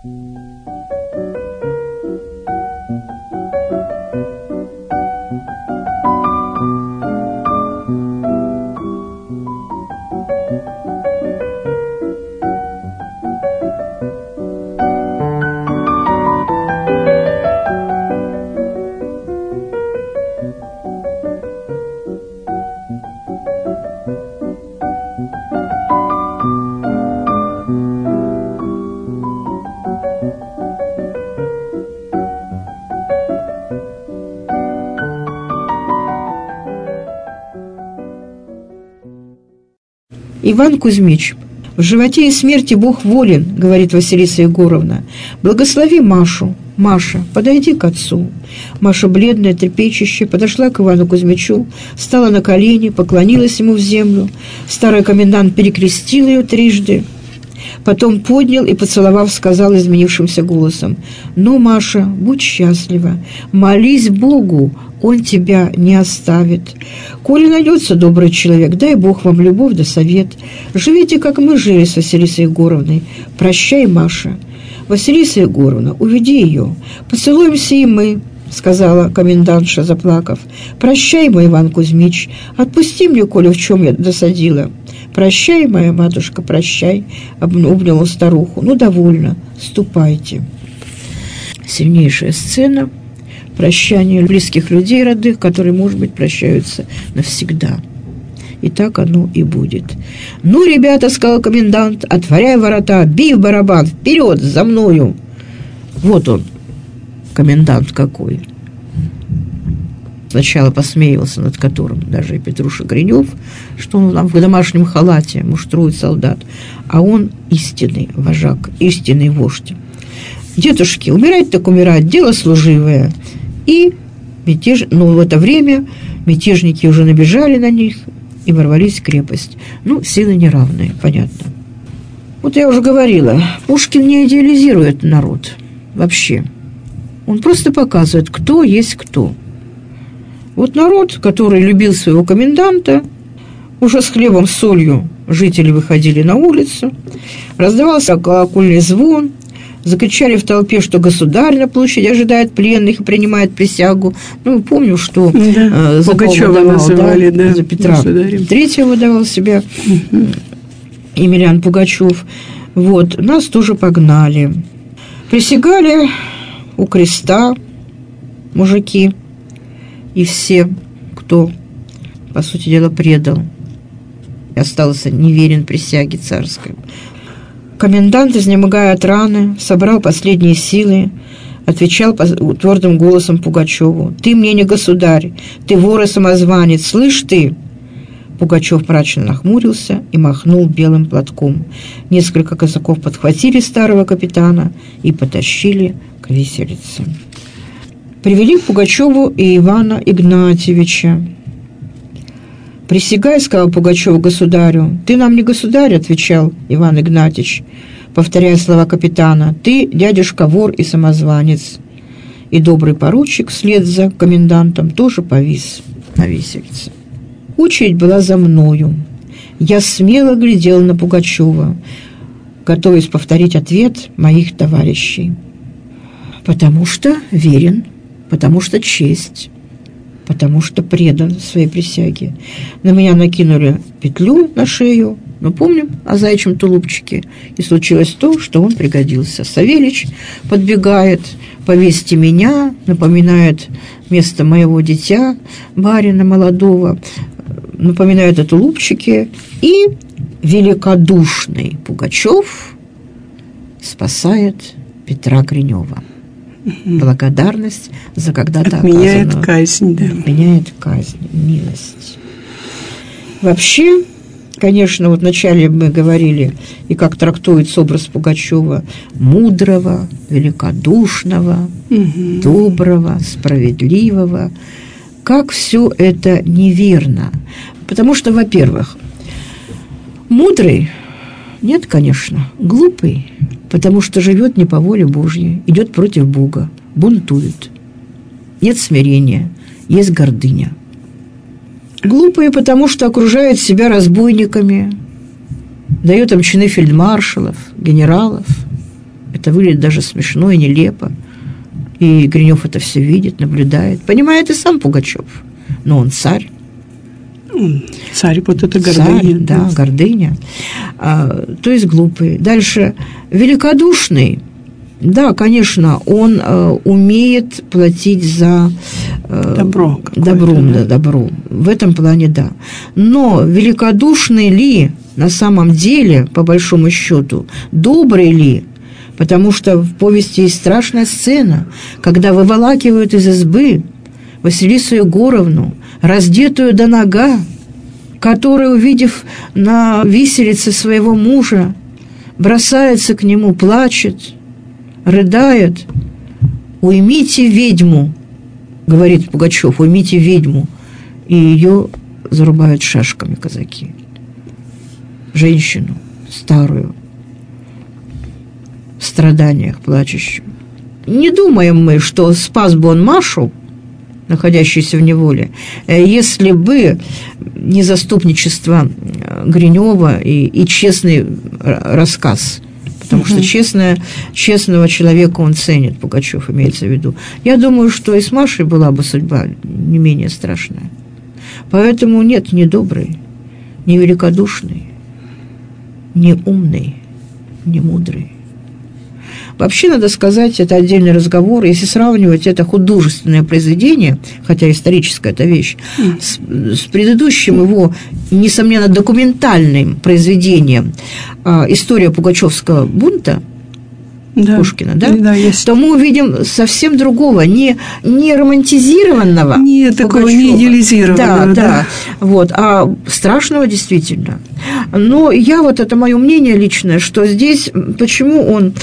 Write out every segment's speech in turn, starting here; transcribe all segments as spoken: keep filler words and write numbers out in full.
Иван Кузьмич. В животе и смерти Бог волен, говорит Василиса Егоровна. Благослови Машу. Маша, подойди к отцу. Маша, бледная, трепещущая, подошла к Ивану Кузьмичу, стала на колени, поклонилась ему в землю. Старый комендант перекрестил ее трижды. Потом поднял и, поцеловав, сказал изменившимся голосом: «Ну, Маша, будь счастлива, молись Богу, Он тебя не оставит. Коли найдется добрый человек, дай Бог вам любовь да совет. Живите, как мы жили с Василисой Егоровной. Прощай, Маша». «Василиса Егоровна, уведи ее. Поцелуемся и мы», — сказала комендантша, заплакав. «Прощай, мой Иван Кузьмич. Отпусти мне, коли в чем я досадила». «Прощай, моя матушка, прощай», — обняла старуху. «Ну, довольно, ступайте». Сильнейшая сцена прощания близких людей, родных, которые, может быть, прощаются навсегда. И так оно и будет. «Ну, ребята, — сказал комендант, — отворяй ворота, бей в барабан, вперед, за мною!» Вот он, комендант какой. Сначала посмеивался над которым даже и Петруша Гринев, что он там в домашнем халате муштрует солдат, а он истинный вожак, истинный вождь. «Дедушки, умирать так умирать, дело служивое». И мятеж... ну, в это время мятежники уже набежали на них и ворвались в крепость. Ну, силы неравные, понятно. Вот я уже говорила, Пушкин не идеализирует народ вообще. Он просто показывает, кто есть кто. Вот народ, который любил своего коменданта, уже с хлебом, с солью жители выходили на улицу, раздавался колокольный звон, закричали в толпе, что государь на площади ожидает пленных и принимает присягу. Ну, помню, что да, э, за Пугачева давал, называли, да, да, за Петра государем. Третьего выдавал себя угу. Емельян Пугачев. Вот, нас тоже погнали. Присягали у креста мужики и все, кто, по сути дела, предал и остался неверен присяге царской. Комендант, изнемогая от раны, собрал последние силы, отвечал твердым голосом Пугачеву: «Ты мне не государь, ты вор и самозванец, слышь ты!» Пугачев мрачно нахмурился и махнул белым платком. Несколько казаков подхватили старого капитана и потащили к виселице. Привели к Пугачеву и Ивана Игнатьевича. «Присягай, — сказал Пугачев государю». «Ты нам не государь, — отвечал Иван Игнатьевич, повторяя слова капитана. «Ты, дядюшка, вор и самозванец». И добрый поручик вслед за комендантом тоже повис на виселице. Очередь была за мною. Я смело глядел на Пугачева, готовясь повторить ответ моих товарищей. Потому что верен, потому что честь, потому что предан своей присяге. На меня накинули петлю на шею, но помним о заячьем тулупчике, и случилось то, что он пригодился. Савельич подбегает: «Повесьте меня», напоминает место моего дитя, барина молодого, напоминает о тулупчике, и великодушный Пугачев спасает Петра Гринева. Благодарность за когда-то отменяет оказанную... казнь, да. Отменяет казнь, милость. Вообще, конечно, вот вначале мы говорили, и как трактуется образ Пугачева: мудрого, великодушного, угу. доброго, справедливого. Как все это неверно. Потому что, во-первых, мудрый, нет, конечно, глупый, потому что живет не по воле Божьей, идет против Бога, бунтует. Нет смирения, есть гордыня. Глупые, потому что окружает себя разбойниками, дает им чины фельдмаршалов, генералов. Это выглядит даже смешно и нелепо. И Гринев это все видит, наблюдает. Понимает и сам Пугачев. Но он царь. Царь, вот это гордыня. Царь, да, гордыня. А, то есть глупый. Дальше. Великодушный. Да, конечно, он э, умеет платить за э, добро. Добром, да? да, добро. В этом плане, да. Но великодушный ли на самом деле, по большому счету, добрый ли? Потому что в повести есть страшная сцена, когда выволакивают из избы Василису Егоровну, раздетую до нога, которая, увидев на виселице своего мужа, бросается к нему, плачет, рыдает. «Уймите ведьму», — говорит Пугачев, «уймите ведьму». И ее зарубают шашками казаки. Женщину старую, в страданиях плачущую. Не думаем мы, что спас бы он Машу, находящуюся в неволе, если бы не заступничество Гринева и, и честный рассказ. Потому что честное, честного человека он ценит, Пугачев имеется в виду. Я думаю, что и с Машей была бы судьба не менее страшная. Поэтому нет, не добрый, не великодушный, не умный, не мудрый. Вообще, надо сказать, это отдельный разговор. Если сравнивать это художественное произведение, хотя историческая это вещь, mm. с, с предыдущим его, несомненно, документальным произведением а, «История пугачевского бунта», да. Пушкина, да? Да, есть. То мы увидим совсем другого, не, не романтизированного, не такого, не идеализированного, да, да, да, вот, а страшного действительно. Но я вот, это мое мнение личное, что здесь, почему он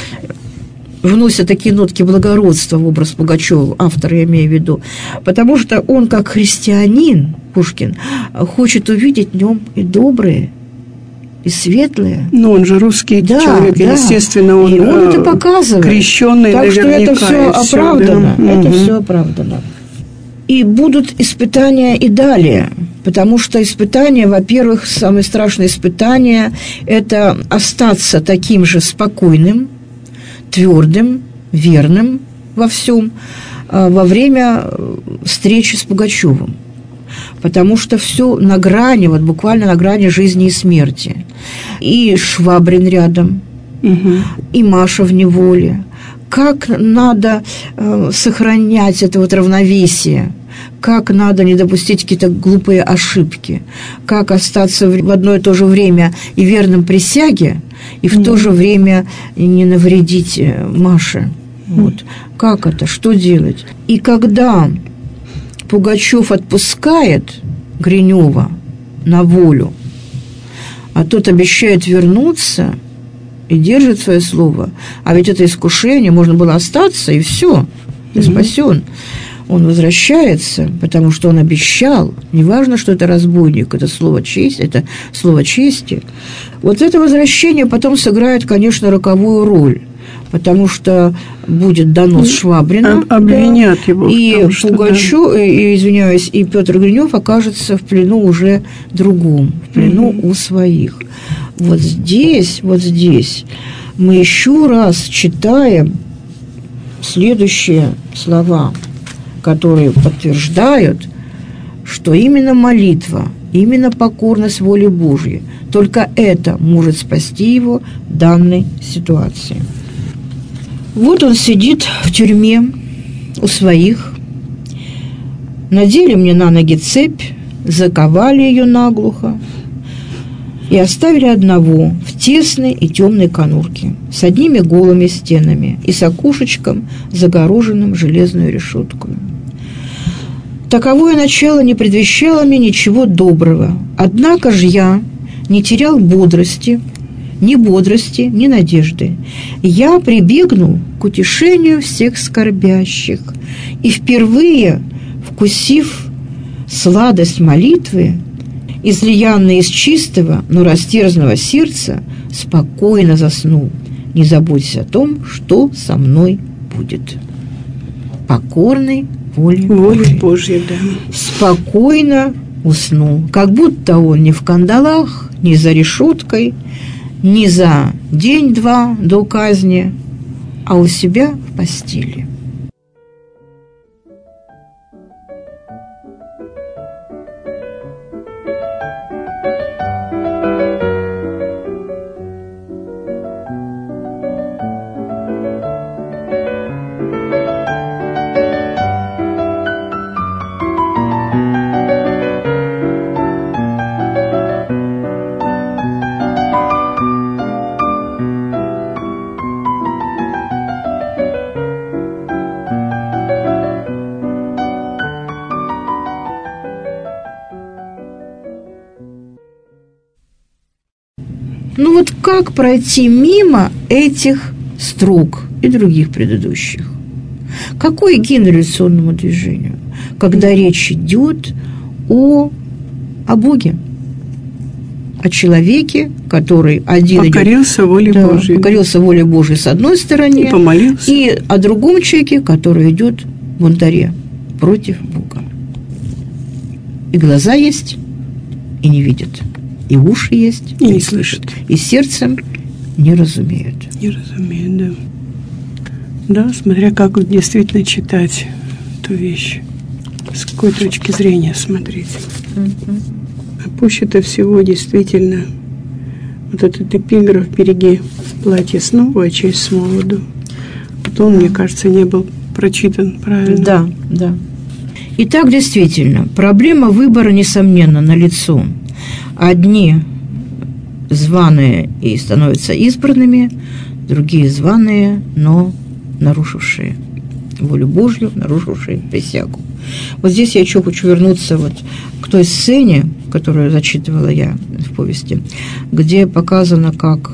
вносит такие нотки благородства в образ Пугачева, автор, я имею в виду, потому что он, как христианин, Пушкин, хочет увидеть в нем и добрые, и светлые. Ну, он же русский да, человек, да. Естественно, он, и он это показывает. Крещенный, так наверняка. Так что это все оправдано, да? это угу. все оправдано. И будут испытания и далее, потому что испытания, во-первых, самое страшное испытание – это остаться таким же спокойным, твердым, верным во всем во время встречи с Пугачевым. Потому что все на грани, вот буквально на грани жизни и смерти. И Швабрин рядом, угу. и Маша в неволе. Как надо э, сохранять это вот равновесие, как надо не допустить какие-то глупые ошибки, как остаться в одно и то же время и верным присяге, и в mm-hmm. то же время не навредить Маше. Mm-hmm. Вот. Как это? Что делать? И когда Пугачев отпускает Гринева на волю, а тот обещает вернуться и держит свое слово, а ведь это искушение, можно было остаться, и все, ты mm-hmm. спасен. Он возвращается, потому что он обещал, неважно, что это разбойник, это слово честь, это слово чести. Вот это возвращение потом сыграет, конечно, роковую роль, потому что будет донос Швабрина, обвинят да, его, и Пугачев, да. и, извиняюсь, и Петр Гринев окажется в плену уже другом, в плену mm-hmm. у своих. Вот здесь, вот здесь мы еще раз читаем следующие слова, которые подтверждают, что именно молитва, именно покорность воле Божьей, только это может спасти его в данной ситуации. Вот он сидит в тюрьме у своих, надели мне на ноги цепь, заковали ее наглухо и оставили одного в тесной и темной конурке с одними голыми стенами и с окошечком, загороженным железной решеткой. Таковое начало не предвещало мне ничего доброго. Однако же я не терял бодрости, ни бодрости, ни надежды. Я прибегнул к утешению всех скорбящих и впервые, вкусив сладость молитвы, излиянной из чистого, но растерзанного сердца, спокойно заснул, не заботясь о том, что со мной будет. Покорный воле Божьей. Божьей, да. Спокойно уснул, как будто он не в кандалах, не за решеткой, не за день-два до казни, а у себя в постели. Ну вот как пройти мимо этих строк и других предыдущих? Какой ген революционному движению, когда речь идет о, о Боге, о человеке, который один покорился идет, воле да, Божьей. покорился воле Божьей с одной стороны, и помолился. И о другом человеке, который идет в бунтаре против Бога. И глаза есть, и не видят. И уши есть, и не слышат, и сердцем не разумеют. Не разумеют, да. Да, смотря как действительно читать эту вещь, с какой точки зрения смотреть. Mm-hmm. А пуще-то всего действительно вот этот эпиграф «Береги платье с новую, а честь с молоду». Вот он, мне кажется, не был прочитан правильно. Да, да. Итак, действительно, проблема выбора, несомненно, налицо. Одни званые и становятся избранными, другие званые, но нарушившие волю Божью, нарушившие присягу. Вот здесь я еще хочу вернуться вот к той сцене, которую зачитывала я в повести, где показано, как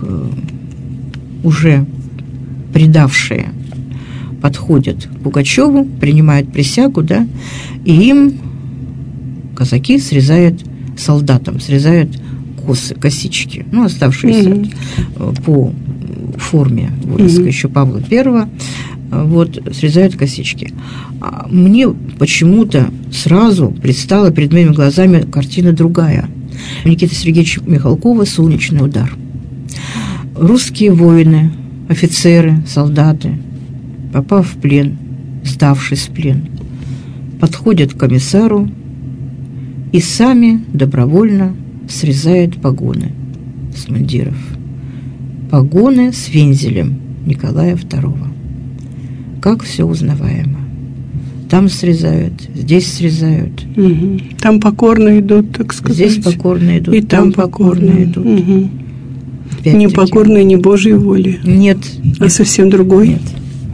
уже предавшие подходят к Пугачеву, принимают присягу, да, и им казаки срезают, солдатам срезают косы, косички, ну, оставшиеся mm-hmm. по форме воинской, mm-hmm. еще Павла Первого, вот, срезают косички. Мне почему-то сразу предстала перед моими глазами картина другая. Никиты Сергеевича Михалкова «Солнечный удар». Русские воины, офицеры, солдаты, попав в плен, сдавшись в плен, подходят к комиссару и сами добровольно срезают погоны с мундиров. Погоны с вензелем Николая Второго. Как все узнаваемо. Там срезают, здесь срезают. Угу. Там покорно идут, так сказать. Здесь покорно идут, и там, там покорно, покорно идут. Угу. Не покорны не Божьей воле. Нет. А нет, совсем другой. Нет.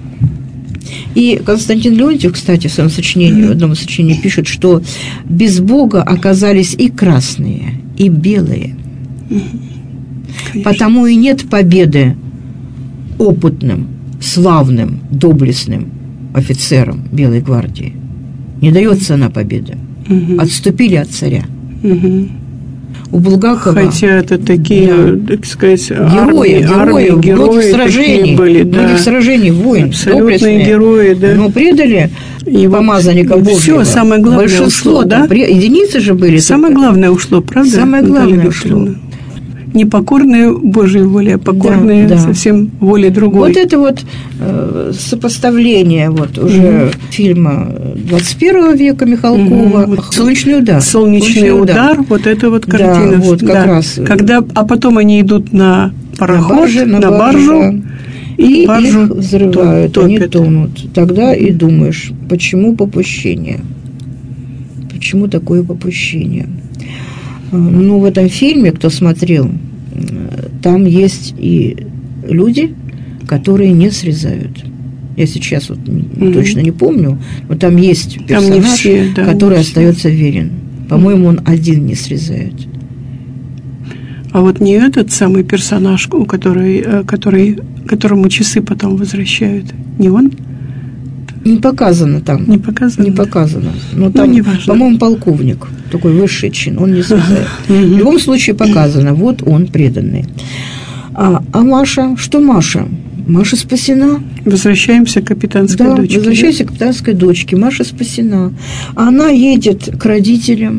И Константин Леонтьев, кстати, в своем сочинении, в одном из сочинений пишет, что без Бога оказались и красные, и белые. Конечно. Потому и нет победы опытным, славным, доблестным офицерам Белой гвардии. Не дается она победа. Угу. Отступили от царя. Угу. У Булгакова... Хотя это такие, да, так сказать, герои, армии, герои, герои многих сражений, были, да. многих сражений, войн, абсолютные герои, да. Но предали и помазанника Божьего. Все, самое главное большинство, ушло, да? Единицы же были. Самое только. главное ушло, правда? Самое главное ушло. Не покорные Божьей воле, а покорные да, да. совсем воле другой. Вот это вот э, сопоставление вот уже угу. фильма двадцать первого века Михалкова угу. «Солнечный удар». «Солнечный, Солнечный удар», удар, вот это вот картина. Да, вот как да. раз. Когда, а потом они идут на пароход, на, барже, на, на баржу, баржу и баржу их взрывают, топят. Они тонут. Тогда и думаешь, почему попущение? Почему такое попущение? Ну, в этом фильме, кто смотрел, там есть и люди, которые не срезают. Я сейчас вот mm-hmm. точно не помню, но там есть персонаж, там все, да, который остается верен. По-моему, он один не срезает. А вот не этот самый персонаж, у который, который, которому часы потом возвращают, не он? Не показано там. Не показано? Не показано. Но там, ну, по-моему, полковник, такой высший чин, он не срезает. В любом случае показано, вот он преданный. А, а Маша, что Маша? Маша спасена. Возвращаемся к капитанской Да, дочке. возвращаемся да? к капитанской дочке. Маша спасена. Она едет к родителям,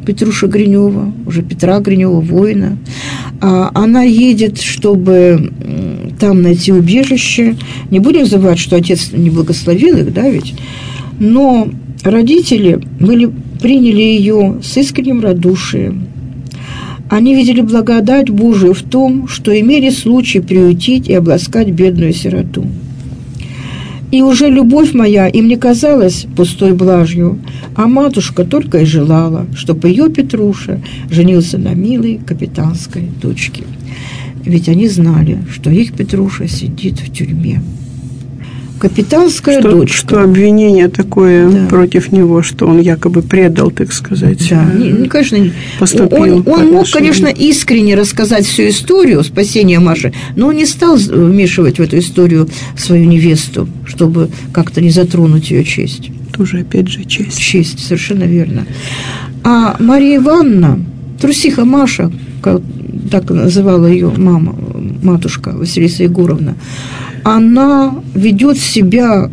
Петруша Гринева, уже Петра Гринева, воина. Она едет, чтобы там найти убежище. Не будем забывать, что отец не благословил их, да, ведь? Но родители были, приняли ее с искренним радушием. Они видели благодать Божию в том, что имели случай приютить и обласкать бедную сироту. И уже любовь моя им не казалась пустой блажью, а матушка только и желала, чтобы ее Петруша женился на милой капитанской дочке. Ведь они знали, что их Петруша сидит в тюрьме. Капитанская что, дочка. Что обвинение такое, да, против него, что он якобы предал, так сказать. Да, не, конечно, поступил. Он, он мог, конечно, искренне рассказать всю историю спасения Маши, но он не стал вмешивать в эту историю свою невесту, чтобы как-то не затронуть ее честь. Тоже, опять же, честь. Честь, совершенно верно. А Мария Ивановна, трусиха Маша, как так называла ее мама, матушка Василиса Егоровна, она ведет себя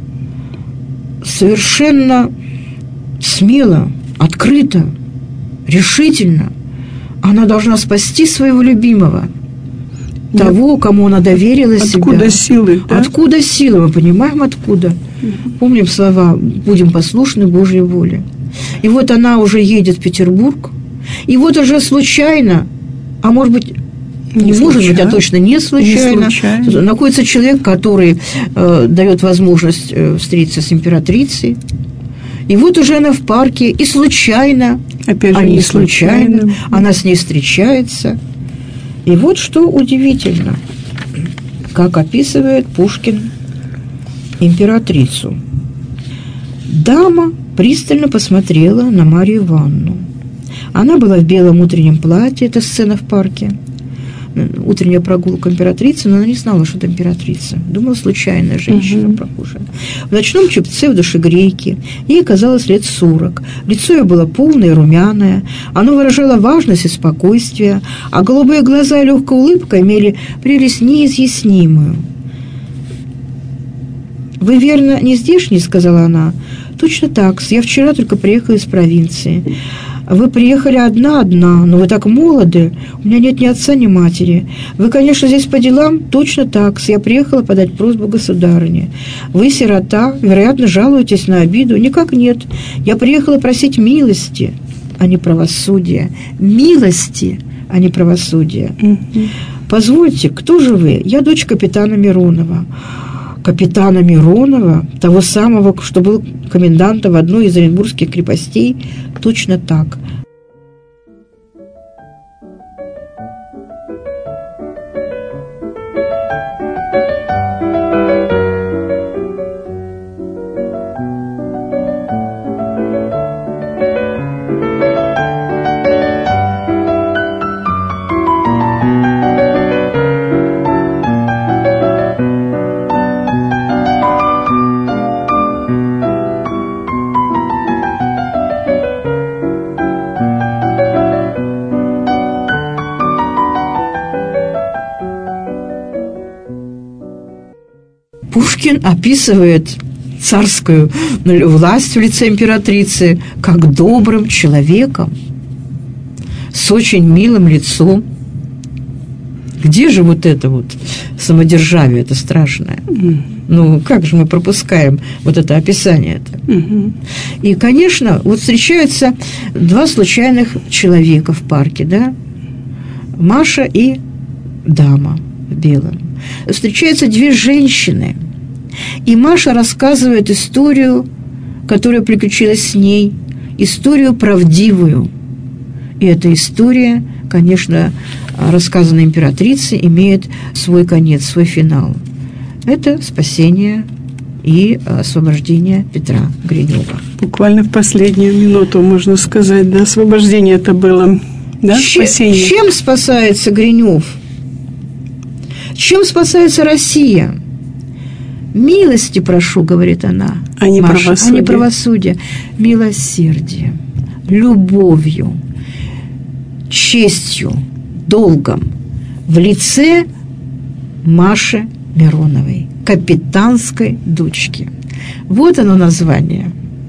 совершенно смело, открыто, решительно. Она должна спасти своего любимого, да, того, кому она доверила откуда себя. Откуда силы? Да? Откуда силы? Мы понимаем, откуда. Угу. Помним слова «будем послушны Божьей воле». И вот она уже едет в Петербург, и вот уже случайно, а может быть, не, не может быть, а точно не случайно, не случайно. Находится человек, который э, дает возможность э, встретиться с императрицей. И вот уже она в парке, и случайно, опять же, а не, не случайно, случайно, она с ней встречается. И вот что удивительно, как описывает Пушкин императрицу. Дама пристально посмотрела на Марию Ивановну. Она была в белом утреннем платье, это сцена в парке. Утренняя прогулка императрицы, но она не знала, что это императрица. Думала, случайная женщина, uh-huh. прохожая. В ночном чепце, в душегрейке. Ей казалось лет сорок. Лицо ее было полное и румяное. Оно выражало важность и спокойствие, а голубые глаза и легкая улыбка имели прелесть неизъяснимую. «Вы, верно, не здешний?» – сказала она. «Точно так. Я вчера только приехала из провинции. Вы приехали одна-одна, но вы так молоды, у меня нет ни отца, ни матери. Вы, конечно, здесь по делам, точно так. Я приехала подать просьбу государыне. Вы сирота, вероятно, жалуетесь на обиду. Никак нет. Я приехала просить милости, а не правосудия. Милости, а не правосудия. Mm-hmm. Позвольте, кто же вы? Я дочь капитана Миронова». Капитана Миронова, того самого, что был комендантом в одной из оренбургских крепостей, точно так. Пушкин описывает царскую власть в лице императрицы как добрым человеком, с очень милым лицом. Где же вот это вот самодержавие, это страшное? Ну, как же мы пропускаем вот это описание-то? Mm-hmm. И, конечно, вот встречаются два случайных человека в парке, да? Маша и дама в белом. Встречаются две женщины, и Маша рассказывает историю, которая приключилась с ней, историю правдивую. И эта история, конечно, рассказанная императрицей, имеет свой конец, свой финал. Это спасение и освобождение Петра Гринева. Буквально в последнюю минуту, можно сказать, да, освобождение это было, да, Чем, спасение. Чем спасается Гринев? Чем спасается Россия? «Милости прошу», — говорит она, а не Маша, правосудие. А не правосудие. Милосердием, любовью, честью, долгом в лице Маши Мироновой, капитанской дочки. Вот оно название.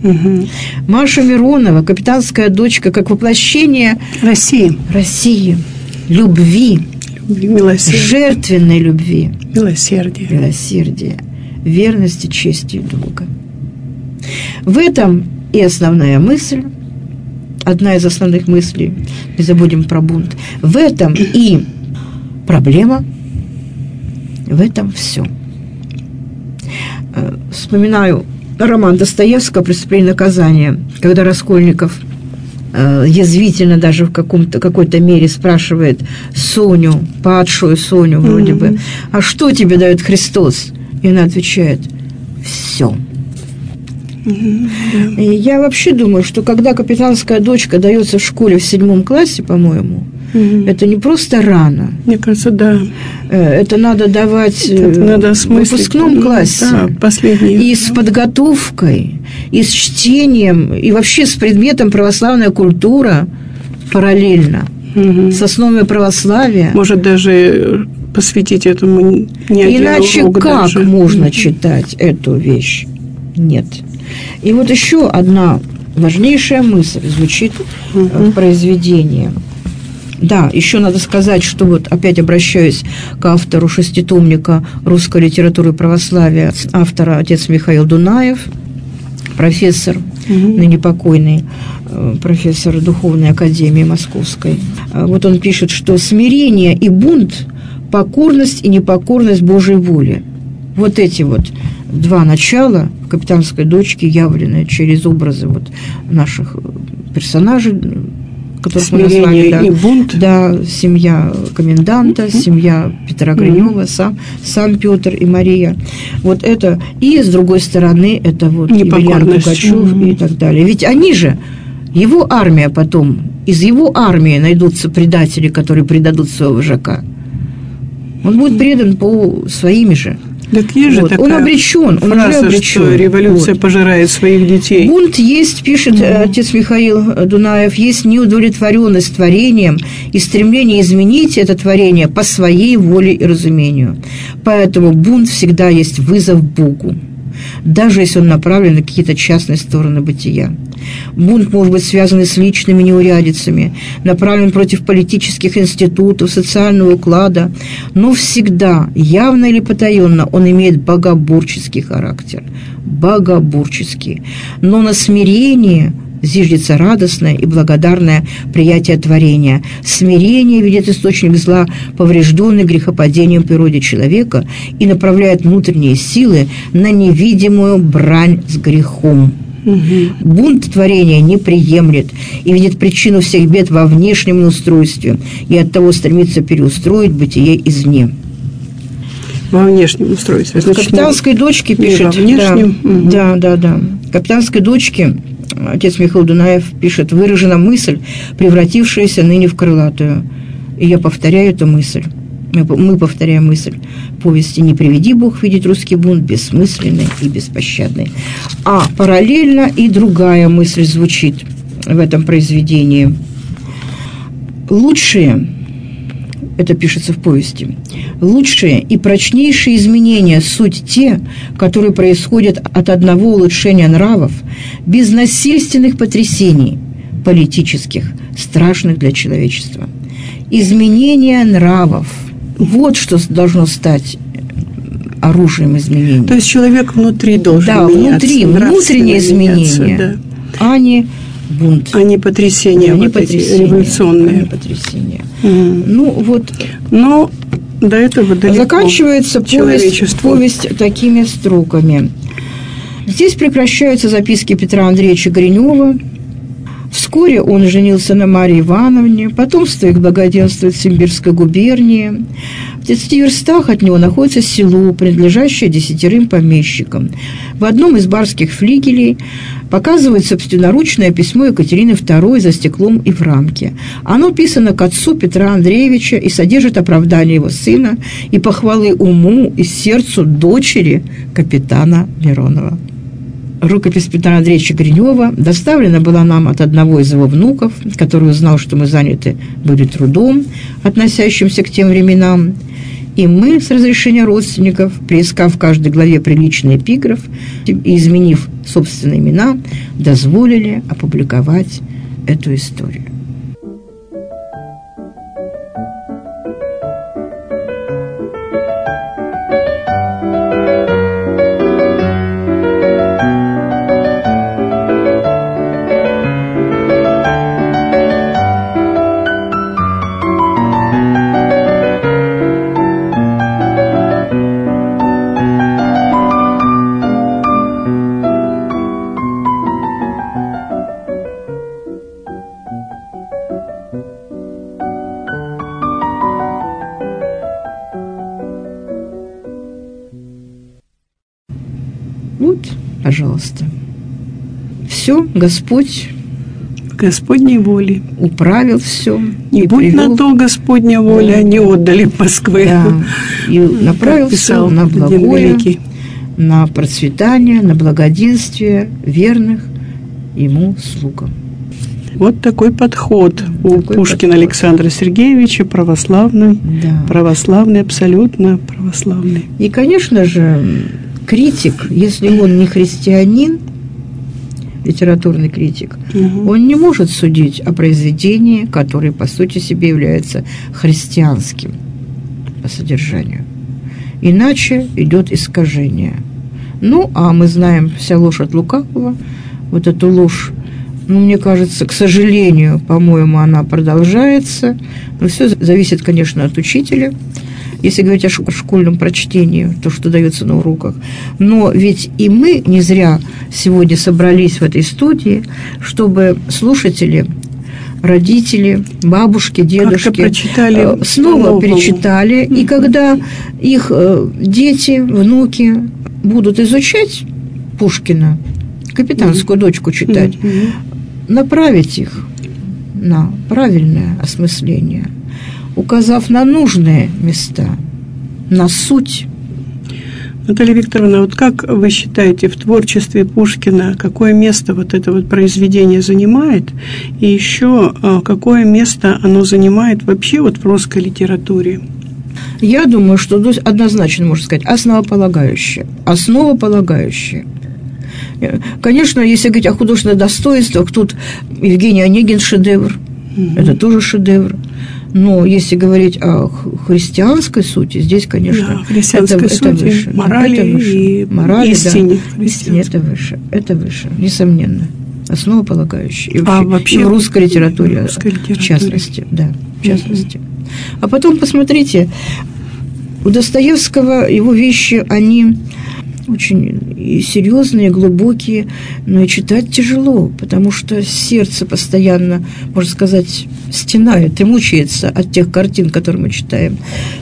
Угу. Маша Миронова, капитанская дочка, как воплощение России. России, любви, Любви, милосердия. жертвенной любви, Милосердие. милосердия, верности, чести и долга. В этом и основная мысль, одна из основных мыслей, не забудем про бунт, в этом и проблема, в этом все. Вспоминаю роман Достоевского «Преступление и наказание», когда Раскольников э, язвительно даже в каком-то, какой-то мере спрашивает Соню, падшую Соню вроде mm-hmm. бы, «А что тебе дает Христос?» И она отвечает «Все». Mm-hmm. Yeah. И я вообще думаю, что когда капитанская дочка дается в школе в седьмом классе, по-моему, mm-hmm. это не просто рано. Мне кажется, да. Это надо давать это надо в выпускном классе. Да, последний. И с подготовкой, и с чтением, и вообще с предметом православная культура параллельно. Mm-hmm. С основами православия. Может, даже посвятить этому не один Иначе урок как даже. можно Mm-hmm. читать эту вещь? Нет. И вот еще одна важнейшая мысль звучит mm-hmm. в произведении. Да, еще надо сказать, что вот опять обращаюсь к автору шеститомника русской литературы и православия, автора отец Михаил Дунаев, профессор, mm-hmm. ныне покойный, профессор Духовной академии Московской. Вот он пишет, что смирение и бунт, покорность и непокорность Божьей воле. Вот эти вот два начала капитанской дочки, явленные через образы вот наших персонажей, которых смирение мы назвали, да, и бунт. Да, семья коменданта, mm-hmm. семья Петра Гринева, mm-hmm. сам, сам Петр и Мария. Вот это. И, с другой стороны, это вот Емельян Пугачев mm-hmm. и так далее. Ведь они же, его армия потом, из его армии найдутся предатели, которые предадут своего вожака. Он будет предан по своими же. Так есть же вот. такая Он обречен, он фраза, уже обречен. Что революция вот. пожирает своих детей. Бунт есть, пишет mm-hmm. отец Михаил Дунаев, есть неудовлетворенность творением и стремление изменить это творение по своей воле и разумению. Поэтому бунт всегда есть вызов Богу, даже если он направлен на какие-то частные стороны бытия. Бунт может быть связан с личными неурядицами, направлен против политических институтов, социального уклада, но всегда, явно или потаенно, он имеет богоборческий характер. Богоборческий. Но на смирение зиждется радостное и благодарное приятие творения. Смирение ведет источник зла, поврежденный грехопадением природе человека, и направляет внутренние силы на невидимую брань с грехом. Угу. Бунт творения не приемлет и видит причину всех бед во внешнем устройстве, и оттого стремится переустроить бытие извне. Во внешнем устройстве. Значит, капитанской дочке пишет. Во внешнем. Да, угу. да, да, да. Капитанской дочке отец Михаил Дунаев пишет: выражена мысль, превратившаяся ныне в крылатую. И я повторяю эту мысль. Мы повторяем мысль повести «Не приведи Бог видеть русский бунт, бессмысленный и беспощадный». А параллельно и другая мысль звучит в этом произведении. Лучшие, это пишется в повести, лучшие и прочнейшие изменения суть те, которые происходят от одного улучшения нравов, без насильственных потрясений, политических, страшных для человечества. Изменение нравов. Вот что должно стать оружием изменения. То есть человек внутри должен да, меняться. внутри, внутреннее изменение, да. а не бунт. А не потрясения, а не вот потрясения, революционные. А не потрясения. Mm. Ну, вот. Но до этого далеко. Заканчивается повесть, повесть такими строками. Здесь прекращаются записки Петра Андреевича Гринева. Вскоре он женился на Марии Ивановне, потомство их благоденствует в Симбирской губернии. В тридцати верстах от него находится село, принадлежащее десятерым помещикам. В одном из барских флигелей показывает собственноручное письмо Екатерины второй за стеклом и в рамке. Оно писано к отцу Петра Андреевича и содержит оправдание его сына и похвалы уму и сердцу дочери капитана Миронова. Рукопись Петра Андреевича Гринева доставлена была нам от одного из его внуков, который узнал, что мы заняты были трудом, относящимся к тем временам. И мы, с разрешения родственников, приискав в каждой главе приличный эпиграф и изменив собственные имена, дозволили опубликовать эту историю. Вот, пожалуйста. Все, Господь Господней воли управил все. Не будь привел... на то Господня воля, да. Не отдали Москвы. Да. И направил все на благое, на процветание, на благоденствие верных ему слугам. Вот такой подход у такой Пушкина подход. Александра Сергеевича, православный, да. православный, абсолютно православный. И, конечно же, критик, если он не христианин, литературный критик, угу. он не может судить о произведении, которое по сути себе является христианским по содержанию. Иначе идет искажение. Ну, а мы знаем вся ложь от лукавого, вот эту ложь, ну, мне кажется, к сожалению, по-моему, она продолжается, но все зависит, конечно, от учителя. Если говорить о школьном прочтении, то, что дается на уроках. Но ведь и мы не зря сегодня собрались в этой студии, чтобы слушатели, родители, бабушки, дедушки снова новому. перечитали. Mm-hmm. И когда их дети, внуки будут изучать Пушкина, «Капитанскую mm-hmm. дочку» читать, mm-hmm. направить их на правильное осмысление, указав на нужные места, на суть. Наталья Викторовна, вот как вы считаете, в творчестве Пушкина какое место вот это вот произведение занимает, и еще какое место оно занимает вообще вот в русской литературе? Я думаю, что однозначно можно сказать основополагающее. Основополагающее. Конечно, если говорить о художественных достоинствах, тут Евгений Онегин шедевр, mm-hmm. это тоже шедевр. Но если говорить о христианской сути, здесь, конечно, да, христианской это, сути, это выше. Морали это выше. И морали, истине. Да, истине это выше, это выше, несомненно, основополагающее. И вообще, а вообще и в русской литературе, русской литературе. в частности, да, в частности. Mm-hmm. А потом посмотрите, у Достоевского его вещи, они очень и серьезные, и глубокие, но и читать тяжело, потому что сердце постоянно, можно сказать, стенает и мучается от тех картин, которые мы читаем.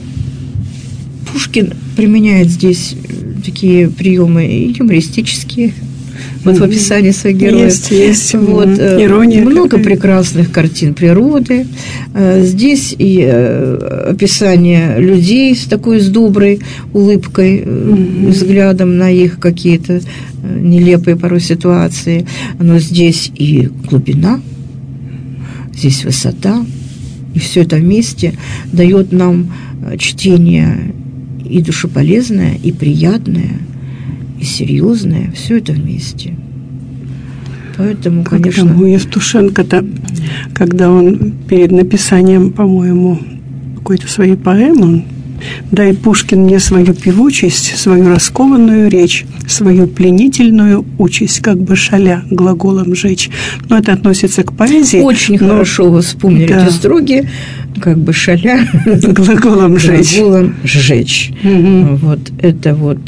Пушкин применяет здесь такие приемы и юмористические, вот mm-hmm. в описании своих героев. Есть, есть. Вот, mm-hmm. Ирония. Много какая. прекрасных картин природы. Здесь и описание людей с такой, с доброй улыбкой, mm-hmm. взглядом на их какие-то нелепые порой ситуации. Но здесь и глубина, здесь высота. И все это вместе дает нам чтение и душеполезное, и приятное, и серьезное, все это вместе. Поэтому, как конечно... Там у Евтушенко-то, когда он перед написанием, по-моему, какой-то своей поэмы, он: «Дай, Пушкин, мне свою певучесть, свою раскованную речь, свою пленительную участь, как бы шаля глаголом жечь». Но это относится к поэзии. Очень но... хорошо вы вспомнили да. эти строги, как бы шаля глаголом жечь. Глаголом жечь. Угу. Вот это вот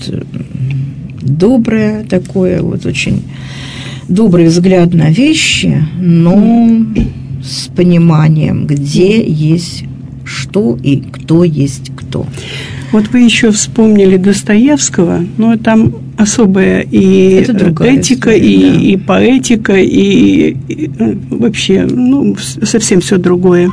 доброе такое, вот очень добрый взгляд на вещи, но с пониманием, где есть что и кто есть кто. Вот вы еще вспомнили Достоевского, но там особая и этика, история, и, да. и поэтика, и, и вообще, ну, совсем все другое.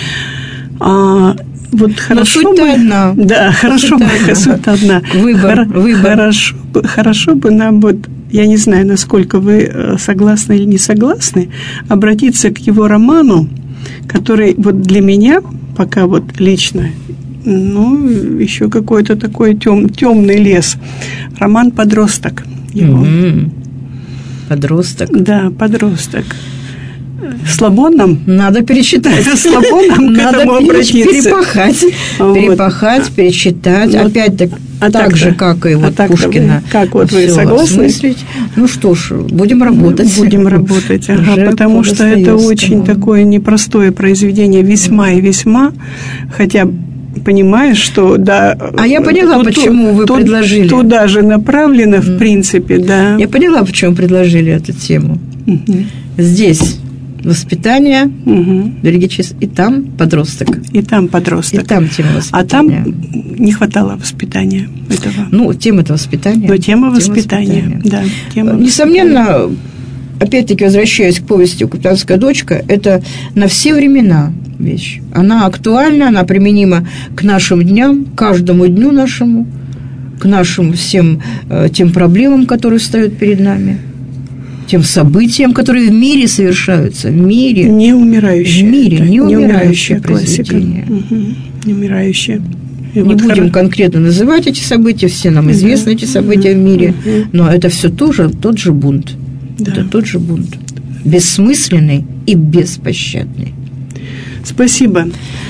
А вот хорошо но бы, одна. Да, хорошо бы, суть одна. Выбор, Хор, выбор. Хорошо, хорошо бы нам вот, я не знаю, насколько вы согласны или не согласны, обратиться к его роману, который вот для меня пока вот лично ну, еще какой-то такой тем, темный лес. Роман «Подросток». Его. Mm-hmm. Подросток. Да, «Подросток». Слабо нам? Надо перечитать. Слабо нам к этому обратиться. Перепахать, вот. перепахать, перечитать. Вот. Опять-таки, а так, так же, как и вот а Пушкина. Вы, как вот вы согласны? Осмыслить. Ну что ж, будем работать. Будем работать, ага, потому что это очень такое непростое произведение, весьма и весьма, хотя понимаешь, что да. А я поняла, тут, почему вы тут, предложили. Туда же направлено, в mm. принципе, да. Я поняла, почему предложили эту тему. Mm-hmm. Здесь воспитание, угу. и там подросток. И там подросток. И там тема воспитания. А там не хватало воспитания этого. Ну, тема-то воспитания. Но тема воспитания, тема воспитания. Да. Тема Несомненно, воспитания. Опять-таки, возвращаясь к повести «Капитанская дочка», это на все времена вещь. Она актуальна, она применима к нашим дням, к каждому дню нашему, к нашим всем э, тем проблемам, которые встают перед нами, тем событиям, которые в мире совершаются, в мире. Не умирающие. В мире, не умирающее произведение. Угу. Не умирающее. И не вот будем хоро... конкретно называть эти события, все нам известны угу. эти события угу. в мире, угу. но это все тоже тот же бунт. Да. Это тот же бунт. Бессмысленный и беспощадный. Спасибо.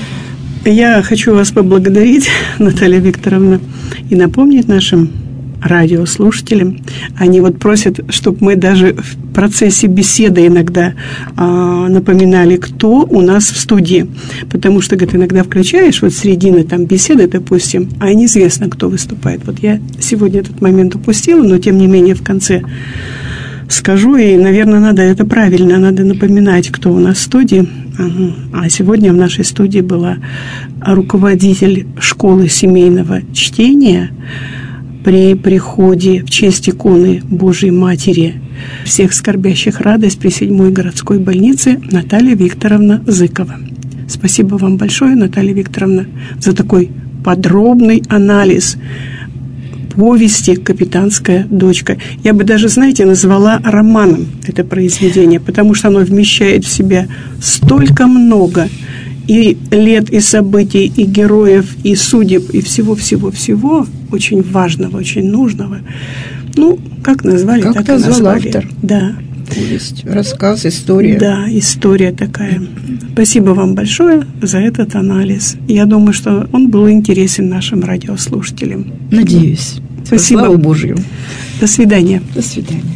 Я хочу вас поблагодарить, Наталья Викторовна, и напомнить нашим радиослушателям. Они вот просят, чтобы мы даже в процессе беседы иногда а, напоминали, кто у нас в студии. Потому что, говорит, иногда включаешь вот середины там беседы, допустим, а неизвестно, кто выступает. Вот я сегодня этот момент упустила, но тем не менее в конце скажу, и, наверное, надо это правильно, надо напоминать, кто у нас в студии. А сегодня в нашей студии была руководитель школы семейного чтения при приходе в честь иконы Божией Матери всех скорбящих радость при седьмой городской больнице Наталья Викторовна Зыкова. Спасибо вам большое, Наталья Викторовна, за такой подробный анализ повести «Капитанская дочка». Я бы даже, знаете, назвала романом это произведение, потому что оно вмещает в себя столько много и лет, и событий, и героев, и судеб, и всего-всего-всего очень важного, очень нужного. Ну, как назвали, как так и назвали. Автор. Да. Повесть, рассказ, история. Да, история такая. Спасибо вам большое за этот анализ. Я думаю, что он был интересен нашим радиослушателям. Надеюсь. Спасибо. Слава Божью. До свидания. До свидания.